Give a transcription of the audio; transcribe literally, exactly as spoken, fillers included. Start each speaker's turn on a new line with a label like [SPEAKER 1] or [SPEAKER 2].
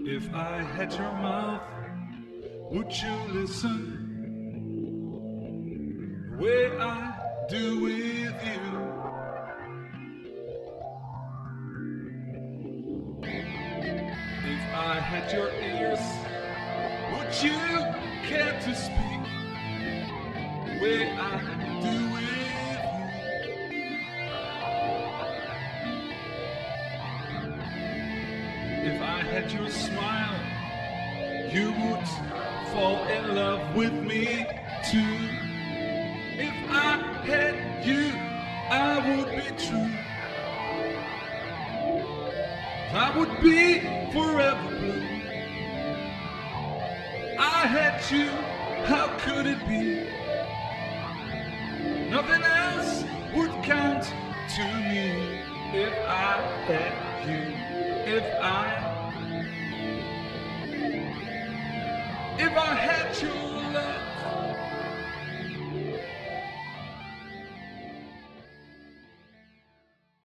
[SPEAKER 1] If I had your mouth, would you listen the way I do with you? If I had your ears, would you care to speak the way I do with you? If I had your smile, you would fall in love with me too. If I had you, I would be true. I would be forever blue. I had you, how could it be? Nothing else would count to me. If I had you, if I If I had you